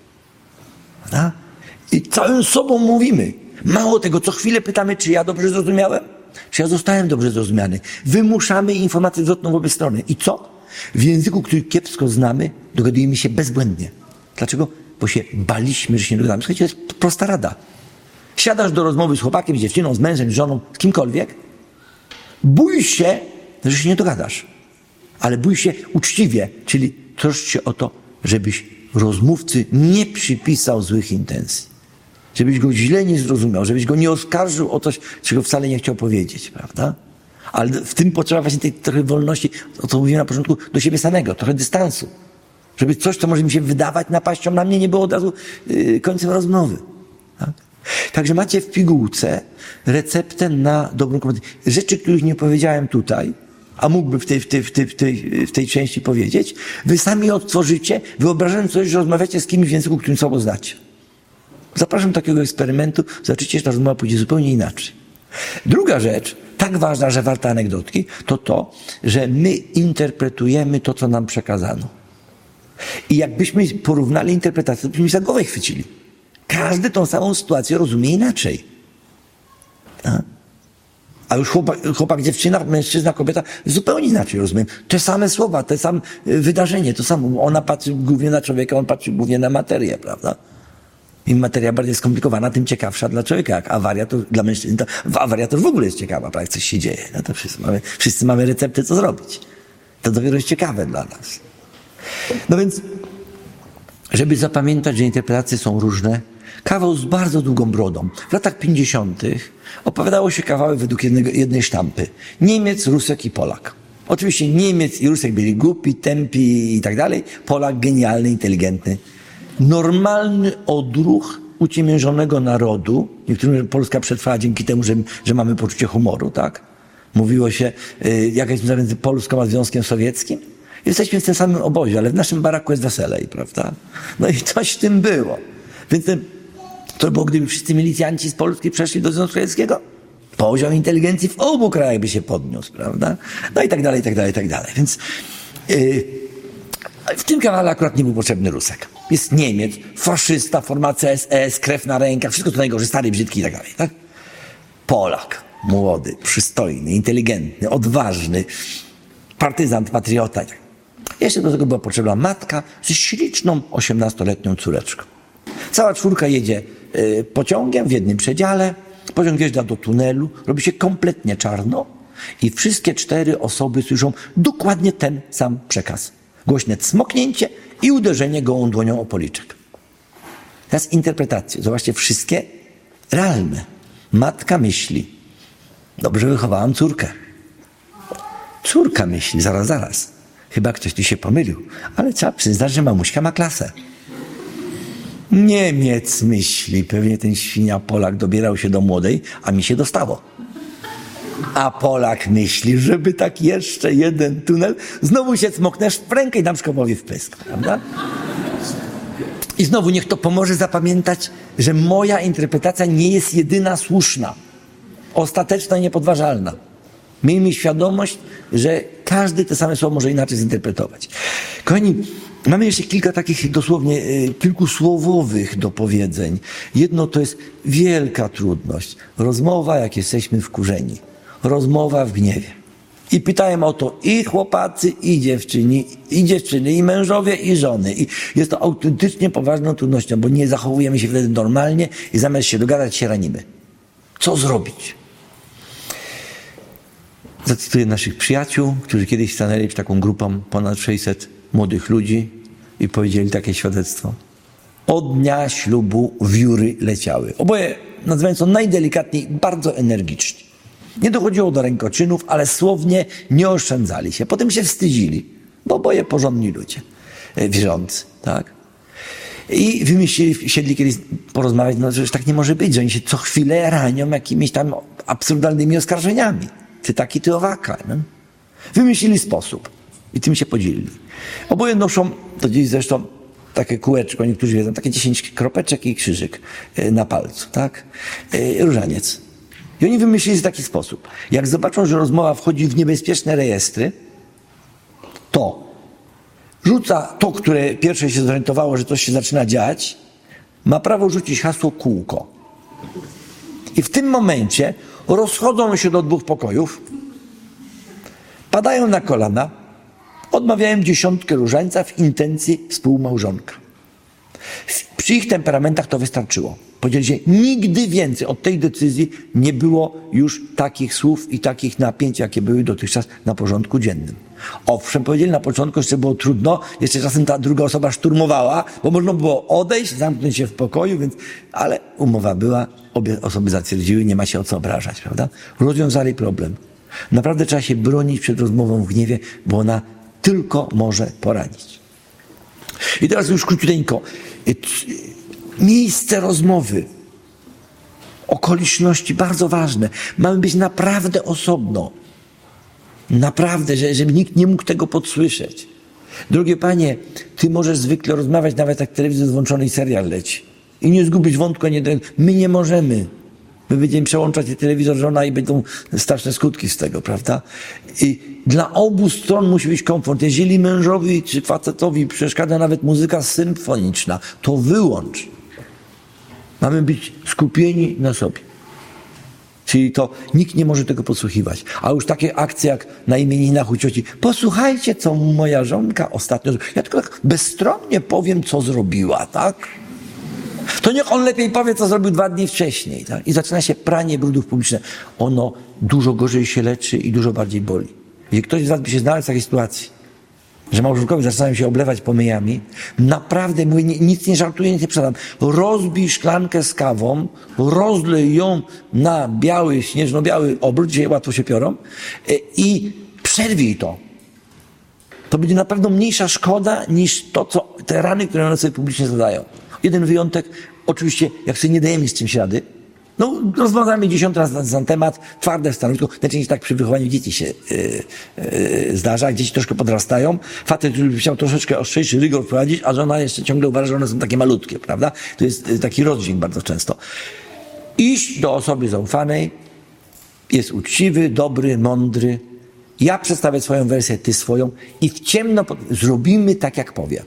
A? I całym sobą mówimy. Mało tego, co chwilę pytamy, czy ja dobrze zrozumiałem? Czy ja zostałem dobrze zrozumiany? Wymuszamy informację zwrotną wobec strony. I co? W języku, który kiepsko znamy, dogadujemy się bezbłędnie. Dlaczego? Bo się baliśmy, że się nie dogadamy. Słuchajcie, to jest prosta rada. Siadasz do rozmowy z chłopakiem, z dziewczyną, z mężem, z żoną, z kimkolwiek. Bój się, że się nie dogadasz. Ale bój się uczciwie, czyli troszcz się o to, żebyś rozmówcy nie przypisał złych intencji. Żebyś go źle nie zrozumiał, żebyś go nie oskarżył o coś, czego wcale nie chciał powiedzieć, prawda? Ale w tym potrzeba właśnie tej trochę wolności, o co mówiłem na początku, do siebie samego, trochę dystansu. Żeby coś, co może mi się wydawać napaścią na mnie, nie było od razu yy, końcem rozmowy. Tak? Także macie w pigułce receptę na dobrą komunikację. Rzeczy, których nie powiedziałem tutaj, a mógłby w tej, w tej, w tej, w tej, w tej części powiedzieć, wy sami odtworzycie, wyobrażając coś, że rozmawiacie z kimś w języku, którym słabo znacie. Zapraszam do takiego eksperymentu, zobaczycie, że ta rozmowa pójdzie zupełnie inaczej. Druga rzecz, tak ważna, że warta anegdotki, to to, że my interpretujemy to, co nam przekazano. I jakbyśmy porównali interpretację, to byśmy za głowę chwycili. Każdy tą samą sytuację rozumie inaczej. A, A już chłopak, chłopak, dziewczyna, mężczyzna, kobieta zupełnie inaczej rozumiem. Te same słowa, te same wydarzenie, to samo. Ona patrzy głównie na człowieka, on patrzy głównie na materię, prawda? Im materia bardziej skomplikowana, tym ciekawsza dla człowieka. Jak awaria, to dla mężczyzn, to awaria to już w ogóle jest ciekawa, prawda? Jak coś się dzieje. No to wszyscy mamy, wszyscy mamy recepty, co zrobić. To dopiero jest ciekawe dla nas. No więc, żeby zapamiętać, że interpretacje są różne, kawał z bardzo długą brodą. W latach pięćdziesiątych opowiadało się kawały według jednego, jednej sztampy. Niemiec, Rusek i Polak. Oczywiście Niemiec i Rusek byli głupi, tępi i tak dalej. Polak genialny, inteligentny. Normalny odruch uciemiężonego narodu, niektórym Polska przetrwała dzięki temu, że, że mamy poczucie humoru, tak? Mówiło się, y, jaka jest między Polską a Związkiem Sowieckim. Jesteśmy w tym samym obozie, ale w naszym baraku jest weselej, prawda? No i coś w tym było. Więc ten, to było, gdyby wszyscy milicjanci z Polski przeszli do Związku Sowieckiego, poziom inteligencji w obu krajach by się podniósł, prawda? No i tak dalej, i tak dalej, i tak dalej. Więc yy, w tym kanale akurat nie był potrzebny Rusek. Jest Niemiec, faszysta, formacja S S, krew na rękach, wszystko to najgorsze, stary, brzydki i tak dalej, tak? Polak, młody, przystojny, inteligentny, odważny, partyzant, patriota. Jeszcze do tego była potrzebna matka ze śliczną, osiemnastoletnią córeczką. Cała czwórka jedzie y, pociągiem w jednym przedziale, pociąg wjeżdża do tunelu, robi się kompletnie czarno i wszystkie cztery osoby słyszą dokładnie ten sam przekaz. Głośne cmoknięcie i uderzenie gołą dłonią o policzek. Teraz interpretacje. Zobaczcie, wszystkie realne. Matka myśli, dobrze wychowałam córkę. Córka myśli, zaraz, zaraz. Chyba ktoś tu się pomylił, ale trzeba przyznać, że mamuśka ma klasę. Niemiec myśli, pewnie ten świnia Polak dobierał się do młodej, a mi się dostało. A Polak myśli, żeby tak jeszcze jeden tunel, znowu się cmoknesz w rękę i dam szkołowi w pysk, prawda? I znowu niech to pomoże zapamiętać, że moja interpretacja nie jest jedyna słuszna, ostateczna i niepodważalna. Miejmy świadomość, że każdy te same słowo może inaczej zinterpretować. Kochani, mamy jeszcze kilka takich dosłownie y, kilkusłowowych dopowiedzeń. Jedno to jest wielka trudność. Rozmowa, jak jesteśmy wkurzeni. Rozmowa w gniewie. I pytają o to i chłopacy, i dziewczyny, i dziewczyny, i mężowie, i żony. I jest to autentycznie poważną trudnością, bo nie zachowujemy się wtedy normalnie i zamiast się dogadać, się ranimy. Co zrobić? Zacytuję naszych przyjaciół, którzy kiedyś stanęli przed taką grupą ponad sześćset młodych ludzi i powiedzieli takie świadectwo. Od dnia ślubu wióry leciały. Oboje, nazywając to najdelikatniej, bardzo energiczni. Nie dochodziło do rękoczynów, ale słownie nie oszczędzali się. Potem się wstydzili, bo oboje porządni ludzie, wierzący, tak? I wymyślili, siedli kiedyś porozmawiać, no że tak nie może być, że oni się co chwilę ranią jakimiś tam absurdalnymi oskarżeniami. Ty taki, ty owaka. No? Wymyślili sposób i tym się podzielili. Oboje noszą, to gdzieś zresztą takie kółeczko, niektórzy wiedzą, takie dziesięć kropeczek i krzyżyk na palcu, tak? Różaniec. I oni wymyślili taki sposób. Jak zobaczą, że rozmowa wchodzi w niebezpieczne rejestry, to rzuca to, które pierwsze się zorientowało, że coś się zaczyna dziać, ma prawo rzucić hasło kółko. I w tym momencie rozchodzą się do dwóch pokojów, padają na kolana, odmawiają dziesiątkę różańca w intencji współmałżonka. Przy ich temperamentach to wystarczyło. Powiedzieli, że nigdy więcej od tej decyzji nie było już takich słów i takich napięć, jakie były dotychczas na porządku dziennym. Owszem, powiedzieli na początku, jeszcze było trudno, jeszcze czasem ta druga osoba szturmowała, bo można było odejść, zamknąć się w pokoju, więc, ale umowa była, obie osoby zatwierdziły, nie ma się o co obrażać, prawda? Rozwiązali problem. Naprawdę trzeba się bronić przed rozmową w gniewie, bo ona tylko może poranić. I teraz już króciuteńko. Miejsce rozmowy, okoliczności bardzo ważne. Mamy być naprawdę osobno. Naprawdę, że, żeby nikt nie mógł tego podsłyszeć. Drogie panie, ty możesz zwykle rozmawiać nawet jak telewizor włączony i serial leci. I nie zgubić wątku, nie, my nie możemy. My będziemy przełączać telewizor, żona i będą straszne skutki z tego, prawda? I dla obu stron musi być komfort. Jeżeli mężowi czy facetowi przeszkadza nawet muzyka symfoniczna, to wyłącz. Mamy być skupieni na sobie. Czyli to nikt nie może tego podsłuchiwać. A już takie akcje jak na imieninach u cioci. Posłuchajcie, co moja żonka ostatnio... Ja tylko tak bezstronnie powiem, co zrobiła, tak? To niech on lepiej powie, co zrobił dwa dni wcześniej. Tak? I zaczyna się pranie brudów publicznych. Ono dużo gorzej się leczy i dużo bardziej boli. Jeśli ktoś z was by się znalazł w takiej sytuacji, że małżonkowie zaczynają się oblewać pomyjami, naprawdę mówię, nic nie żartuję, nic nie przedam. Rozbij szklankę z kawą, rozlej ją na biały, śnieżno-biały obrót, gdzie łatwo się piorą i przerwij to. To będzie na pewno mniejsza szkoda niż to, co te rany, które one sobie publicznie zadają. Jeden wyjątek, oczywiście, jak sobie nie dajemy z czymś rady, no, rozmawiamy dziesiąty raz na ten temat, twarde stanowisko, najczęściej tak przy wychowaniu dzieci się yy, yy, zdarza, jak dzieci troszkę podrastają, facet już chciał troszeczkę ostrzejszy rygor wprowadzić, a żona jeszcze ciągle uważa, że one są takie malutkie, prawda? To jest yy, taki rozdźwięk bardzo często. Iść do osoby zaufanej, jest uczciwy, dobry, mądry, ja przedstawię swoją wersję, ty swoją i w ciemno pod... zrobimy tak, jak powie.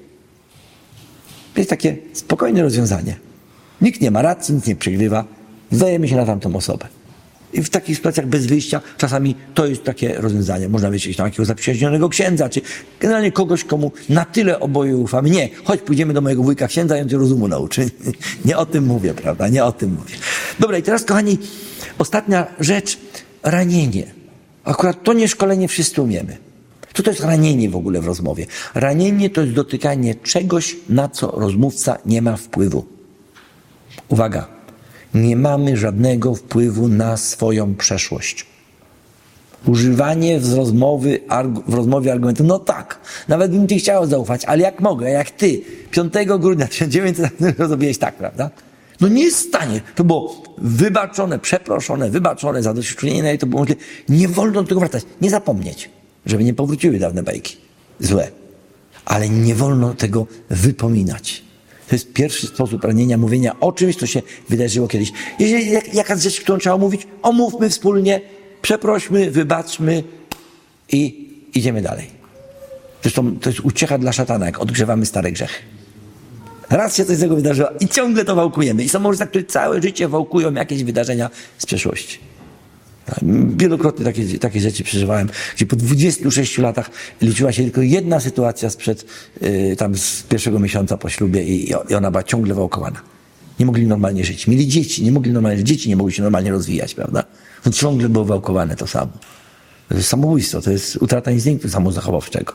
To jest takie spokojne rozwiązanie. Nikt nie ma racji, nikt nie przegrywa. Zdajemy się na tamtą osobę. I w takich sytuacjach bez wyjścia czasami to jest takie rozwiązanie. Można wyjść na jakiegoś zaprzyjaźnionego księdza, czy generalnie kogoś, komu na tyle oboje ufamy. Nie, chodź pójdziemy do mojego wujka księdza i on cię rozumu nauczy. Nie o tym mówię, prawda? Nie o tym mówię. Dobra, i teraz, kochani, ostatnia rzecz. Ranienie. Akurat to nie szkolenie wszyscy umiemy. Co to jest ranienie w ogóle w rozmowie? Ranienie to jest dotykanie czegoś, na co rozmówca nie ma wpływu. Uwaga. Nie mamy żadnego wpływu na swoją przeszłość. Używanie w, rozmowy, w rozmowie argumentu, no tak, nawet bym ci chciał zaufać, ale jak mogę, jak ty piątego grudnia tysiąc dziewięćset zrobiłeś tak, prawda? No nie jest w stanie. To było wybaczone, przeproszone, wybaczone, zadośćuczynienie, to było możliwe. Nie wolno do tego wracać. Nie zapomnieć, żeby nie powróciły dawne bajki. Złe. Ale nie wolno tego wypominać. To jest pierwszy sposób ranienia, mówienia o czymś, co się wydarzyło kiedyś. Jeżeli jak, jakaś rzecz, którą trzeba omówić, omówmy wspólnie, przeprośmy, wybaczmy i idziemy dalej. Zresztą to jest uciecha dla szatana, jak odgrzewamy stare grzechy. Raz się coś z tego wydarzyło i ciągle to wałkujemy. I są małżeństwa, które całe życie wałkują jakieś wydarzenia z przeszłości. Wielokrotnie takie, takie rzeczy przeżywałem, gdzie po dwudziestu sześciu latach liczyła się tylko jedna sytuacja sprzed, yy, tam z pierwszego miesiąca po ślubie i, i ona była ciągle wałkowana. Nie mogli normalnie żyć. Mieli dzieci, nie mogli normalnie żyć. Dzieci nie mogły się normalnie rozwijać, prawda? No ciągle było wałkowane to samo. To jest samobójstwo, to jest utrata instynktu samozachowawczego.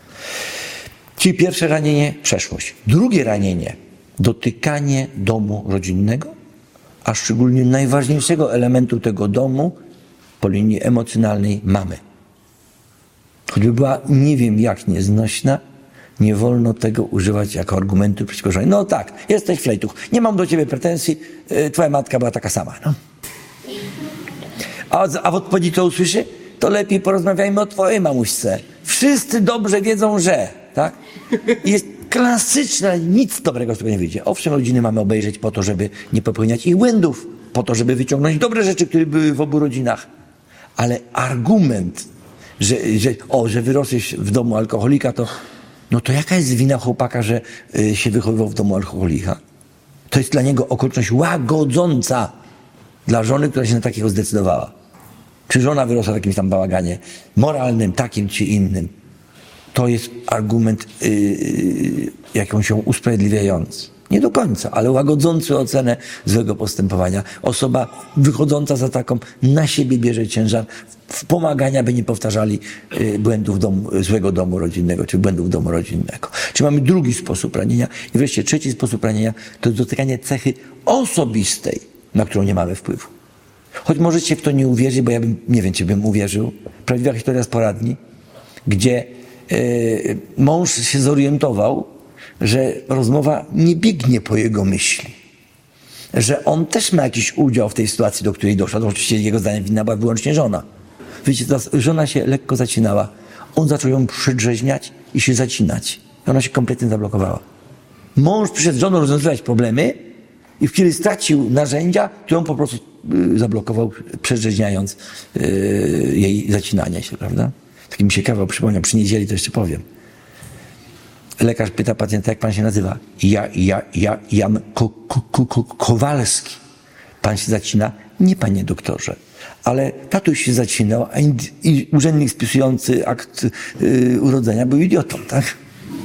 Czyli pierwsze ranienie, przeszłość. Drugie ranienie, dotykanie domu rodzinnego, a szczególnie najważniejszego elementu tego domu po linii emocjonalnej mamy. Choćby była nie wiem jak nieznośna, nie wolno tego używać jako argumentu przeciwko żonie. No tak, jesteś flejtuch, nie mam do ciebie pretensji, twoja matka była taka sama. No. A, a w odpowiedzi to usłyszy? To lepiej porozmawiajmy o twojej mamuśce. Wszyscy dobrze wiedzą, że, tak? Jest klasyczne, nic dobrego z tego nie wyjdzie. Owszem, rodziny mamy obejrzeć po to, żeby nie popełniać ich błędów, po to, żeby wyciągnąć dobre rzeczy, które były w obu rodzinach. Ale argument, że, że, o, że wyrosłeś w domu alkoholika, to no to jaka jest wina chłopaka, że y, się wychowywał w domu alkoholika? To jest dla niego okoliczność łagodząca dla żony, która się na takiego zdecydowała. Czy żona wyrosła w jakimś tam bałaganie moralnym, takim czy innym? To jest argument yy, yy, jakąś się usprawiedliwiający. Nie do końca, ale łagodzący ocenę złego postępowania. Osoba wychodząca za taką na siebie bierze ciężar wspomagania, by nie powtarzali yy, błędów domu, złego domu rodzinnego, czy błędów domu rodzinnego. Czy mamy drugi sposób ranienia? I wreszcie trzeci sposób ranienia to jest dotykanie cechy osobistej, na którą nie mamy wpływu. Choć możecie w to nie uwierzyć, bo ja bym, nie wiem, czy bym uwierzył. Prawdziwa historia z poradni, gdzie yy, mąż się zorientował, że rozmowa nie biegnie po jego myśli. Że on też ma jakiś udział w tej sytuacji, do której doszła. To oczywiście jego zdaniem winna była wyłącznie żona. Wiecie, teraz żona się lekko zacinała. On zaczął ją przydrzeźniać i się zacinać. I ona się kompletnie zablokowała. Mąż przyszedł z żoną rozwiązywać problemy i w chwili stracił narzędzia, to ją po prostu y, zablokował, przedrzeźniając y, jej zacinanie się, prawda? Taki mi się kawał przypomniał, przy niedzieli to jeszcze powiem. Lekarz pyta pacjenta, jak pan się nazywa? Ja, ja, ja, Jan Ko, Ko, Ko, Ko, Kowalski. Pan się zacina? Nie, panie doktorze. Ale tatuś się zacinał, a ind, i urzędnik spisujący akt y, urodzenia był idiotą, tak?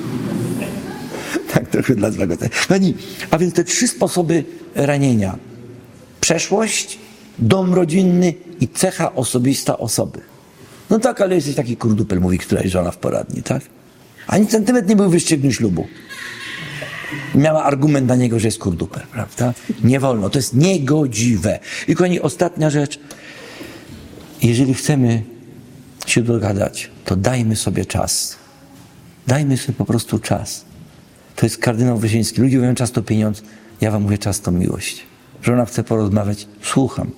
Tak trochę dla złego. A więc te trzy sposoby ranienia. Przeszłość, dom rodzinny i cecha osobista osoby. No tak, ale jesteś taki kurdupel, mówi któraś żona w poradni, tak? Ani centymetr nie był wyższy w dniu ślubu. Miała argument na niego, że jest kurduper, prawda? Nie wolno, to jest niegodziwe. I kochani, ostatnia rzecz. Jeżeli chcemy się dogadać, to dajmy sobie czas. Dajmy sobie po prostu czas. To jest kardynał Wyszyński. Ludzie mówią, czas to pieniądz. Ja wam mówię, czas to miłość. Żona chce porozmawiać, słucham.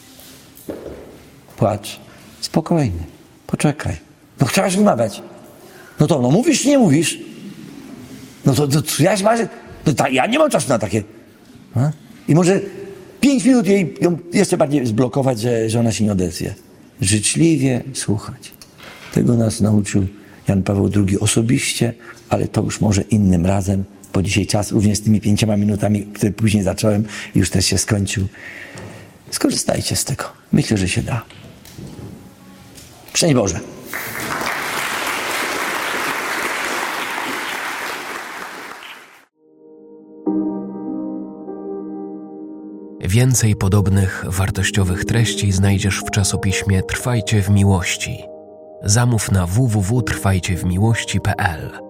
Płacz. Spokojnie. Poczekaj. No chciałaś rozmawiać. No to, no mówisz czy nie mówisz? No to, to, to ja, masz, no ta, ja nie mam czasu na takie. A? I może pięć minut jej ją jeszcze bardziej zblokować, że, że ona się nie odezwie. Życzliwie słuchać. Tego nas nauczył Jan Paweł drugi osobiście, ale to już może innym razem, bo dzisiaj czas również z tymi pięcioma minutami, które później zacząłem, już też się skończył. Skorzystajcie z tego. Myślę, że się da. Szczęść Boże. Więcej podobnych wartościowych treści znajdziesz w czasopiśmie Trwajcie w Miłości. Zamów na w w w kropka trwajcie w miłości kropka p l.